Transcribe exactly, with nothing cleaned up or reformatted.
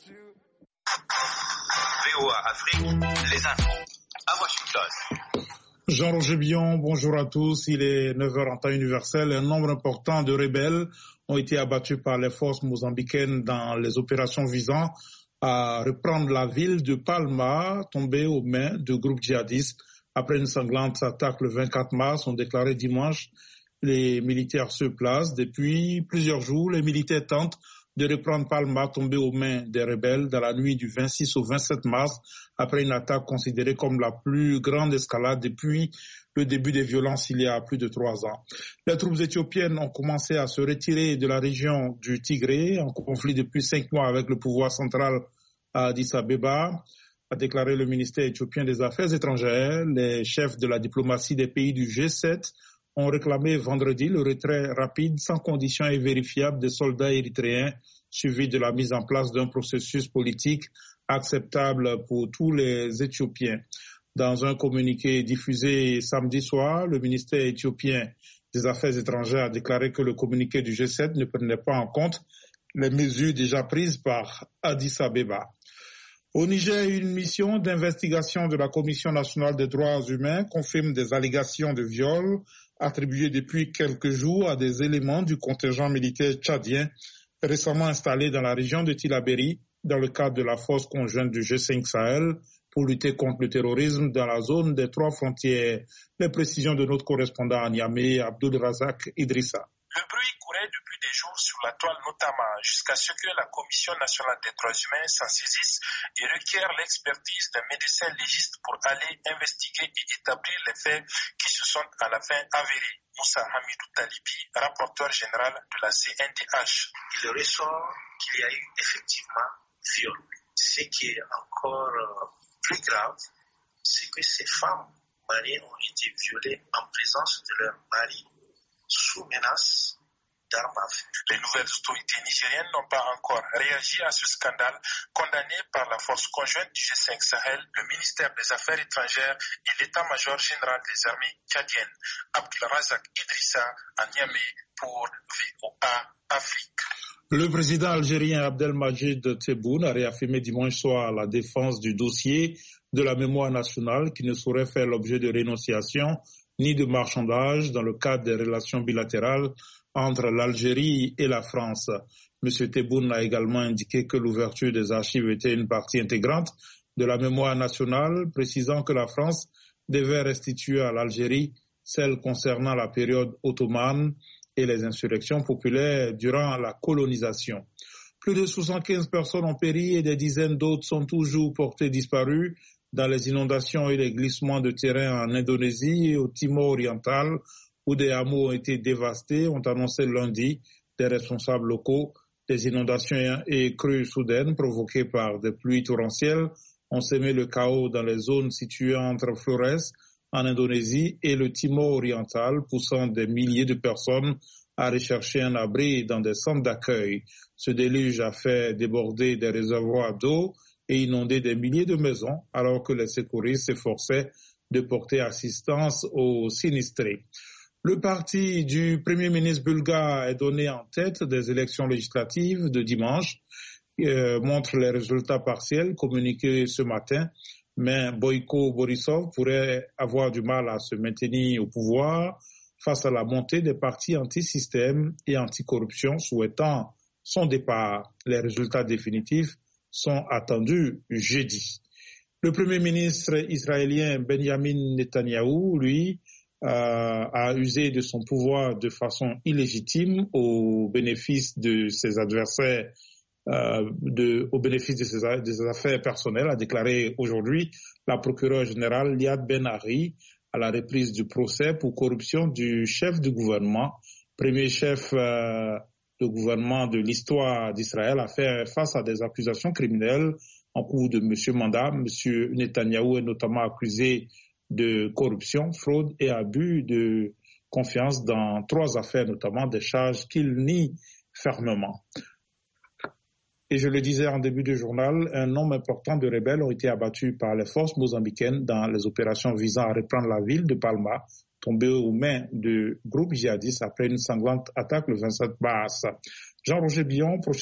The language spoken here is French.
V O A Afrique, les infos à Washington. Jean-Roger Billon, bonjour à tous. Il est neuf heures en temps universel. Un nombre important de rebelles ont été abattus par les forces mozambicaines dans les opérations visant à reprendre la ville de Palma, tombée aux mains de groupes djihadistes. Après une sanglante attaque le vingt-quatre mars, ont déclaré dimanche, les militaires se placent. Depuis plusieurs jours, les militaires tentent de reprendre Palma, tombé aux mains des rebelles dans la nuit du vingt-six au vingt-sept mars, après une attaque considérée comme la plus grande escalade depuis le début des violences il y a plus de trois ans. Les troupes éthiopiennes ont commencé à se retirer de la région du Tigré, en conflit depuis cinq mois avec le pouvoir central à Addis Abeba, a déclaré le ministère éthiopien des Affaires étrangères. Les chefs de la diplomatie des pays du G sept ont réclamé vendredi le retrait rapide, sans condition et vérifiable des soldats érythréens, suivi de la mise en place d'un processus politique acceptable pour tous les Éthiopiens. Dans un communiqué diffusé samedi soir, le ministère éthiopien des Affaires étrangères a déclaré que le communiqué du G sept ne prenait pas en compte les mesures déjà prises par Addis Abeba. Au Niger, une mission d'investigation de la Commission nationale des droits humains confirme des allégations de viol attribuées depuis quelques jours à des éléments du contingent militaire tchadien récemment installé dans la région de Tillabéri dans le cadre de la force conjointe du G cinq Sahel pour lutter contre le terrorisme dans la zone des trois frontières. Les précisions de notre correspondant à Niamey, Abdul Razak Idrissa. Le bruit courait depuis des jours sur la toile notamment, jusqu'à ce que la Commission nationale des droits humains s'en saisisse et requiert l'expertise d'un médecin légiste pour aller investiguer et établir les faits qui se sont à la fin avérés. Moussa Hamidou Talibi, rapporteur général de la C N D H. Il ressort qu'il y a eu effectivement viol. Ce qui est encore plus grave, c'est que ces femmes mariées ont été violées en présence de leur mari, sous menace d'armes à feu. Les nouvelles autorités nigériennes n'ont pas encore réagi à ce scandale condamné par la force conjointe du G cinq Sahel, le ministère des Affaires étrangères et l'état-major général des armées tchadiennes. Abdul Razak Idrissa à Niamey pour V O A Afrique. Le président algérien Abdelmadjid Tebboune a réaffirmé dimanche soir la défense du dossier de la mémoire nationale qui ne saurait faire l'objet de rénonciation ni de marchandage dans le cadre des relations bilatérales entre l'Algérie et la France. M. Tebboune a également indiqué que l'ouverture des archives était une partie intégrante de la mémoire nationale, précisant que la France devait restituer à l'Algérie celle concernant la période ottomane et les insurrections populaires durant la colonisation. Plus de soixante-quinze personnes ont péri et des dizaines d'autres sont toujours portées disparues dans les inondations et les glissements de terrain en Indonésie et au Timor oriental, où des hameaux ont été dévastés, ont annoncé lundi des responsables locaux. Des inondations et crues soudaines provoquées par des pluies torrentielles ont semé le chaos dans les zones situées entre Flores, en Indonésie, et le Timor oriental, poussant des milliers de personnes à rechercher un abri dans des centres d'accueil. Ce déluge a fait déborder des réservoirs d'eau et inonder des milliers de maisons, alors que les secouristes s'efforçaient de porter assistance aux sinistrés. Le parti du Premier ministre bulgare est donné en tête des élections législatives de dimanche, euh, montre les résultats partiels communiqués ce matin, mais Boyko Borisov pourrait avoir du mal à se maintenir au pouvoir face à la montée des partis anti-système et anti-corruption souhaitant son départ. Les résultats définitifs sont attendus jeudi. Le Premier ministre israélien Benjamin Netanyahou, lui, euh, a usé de son pouvoir de façon illégitime au bénéfice de ses adversaires, euh, de, au bénéfice de ses, de ses affaires personnelles, a déclaré aujourd'hui la procureure générale Liad Ben-Ari à la reprise du procès pour corruption du chef du gouvernement, premier chef euh, de gouvernement de l'histoire d'Israël, a fait face à des accusations criminelles en cours de M. Mandat. M. Netanyahou est notamment accusé de corruption, fraude et abus de confiance dans trois affaires, notamment des charges qu'il nie fermement. Et je le disais en début de journal, un nombre important de rebelles ont été abattus par les forces mozambicaines dans les opérations visant à reprendre la ville de Palma, tombée aux mains de groupes djihadistes après une sanglante attaque le vingt-sept mars. Jean-Roger Billon, prochain